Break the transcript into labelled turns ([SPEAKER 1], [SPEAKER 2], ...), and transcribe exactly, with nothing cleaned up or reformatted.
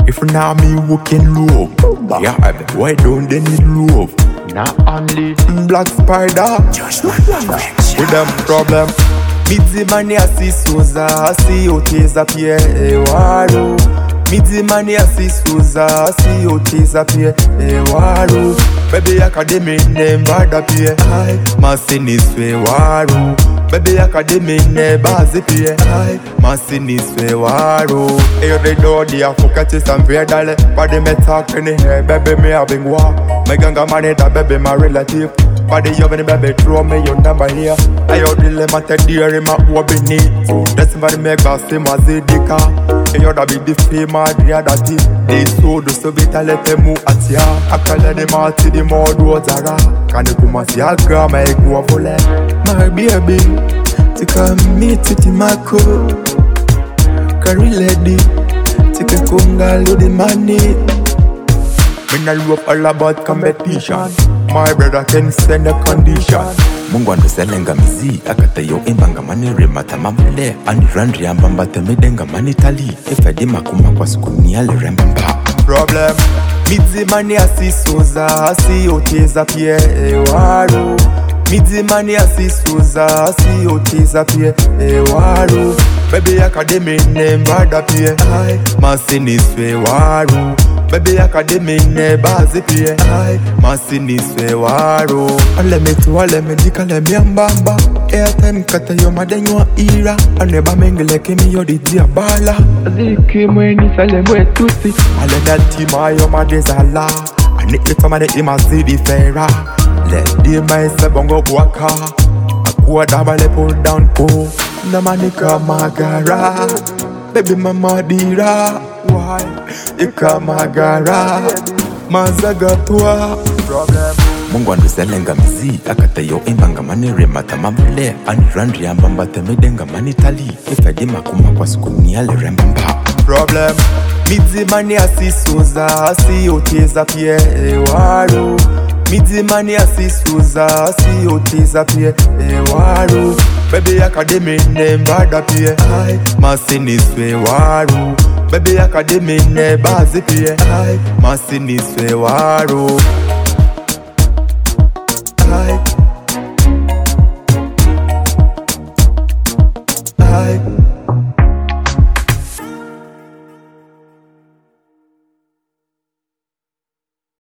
[SPEAKER 1] If now me walking low, yeah, every boy don't they need love. Not only Black Spider, with them problem. Midzi mani asisuza, asi oteza pie ewaru. Midzi mani asisuza, asi oteza pie ewaru. Baby academy name bada pie, ay, masiniswe waru. Baby academy name bazi pie, ay, masiniswe waru. Ayo de do di afukati samvia dale, body me talking here, baby me having war. My ganga money that baby my relative. Body you when baby throw me your number here. I out the lemon te dear in my wobbly need. That's somebody make bass him as a dika. Ayo da be the fame my dear that is. They so do so bit let them move at ya. I call them out to the more do zara. Can you come and see a grandma go for let my baby to come meet it in my coat. Carry lady take a conga load the money. Me nah love all about competition. My brother can send a condition. Mungu anduselenga mizi akata yo imbanga mani remata mamule and randri ambamba temedenga mani tali efedi makuma kwa sukuni ale rembamba. Problem midzi mani asisuza asi oteza pie ewaru. Midzi mani asisuza asi oteza pie ewaru. Baby academy name bada pie ay masiniswe waru. Baby academy ne bazi pie ay masiniswe waru. Ole me tu ole me dika le mi ambamba. Airtime kata yo madenyo ira. Aneba mengele kemi yo di dia bala. Ziki mweni sale mwe tusi. Ale dati ma yo madezala. Ani ito mane ima zidi fera. Le di ma se bongo waka. Akua dabale pull down po. Na manika magara. Baby mama dira. Why? Ika magara. Mazaga tua. Problem. Mungu anduselenga mizi akata yo imbanga mani remata mamule and randri ambamba temedenga mani tali efedi makuma kwa sukuni ale rembamba. Problem midzi mani asisuza asi oteza pie ewaru. Midzi mani asisuza asi oteza pie ewaru. Baby academy name bada pie ay masiniswe waru. Baby academy ne bazi pie ay masiniswe waru.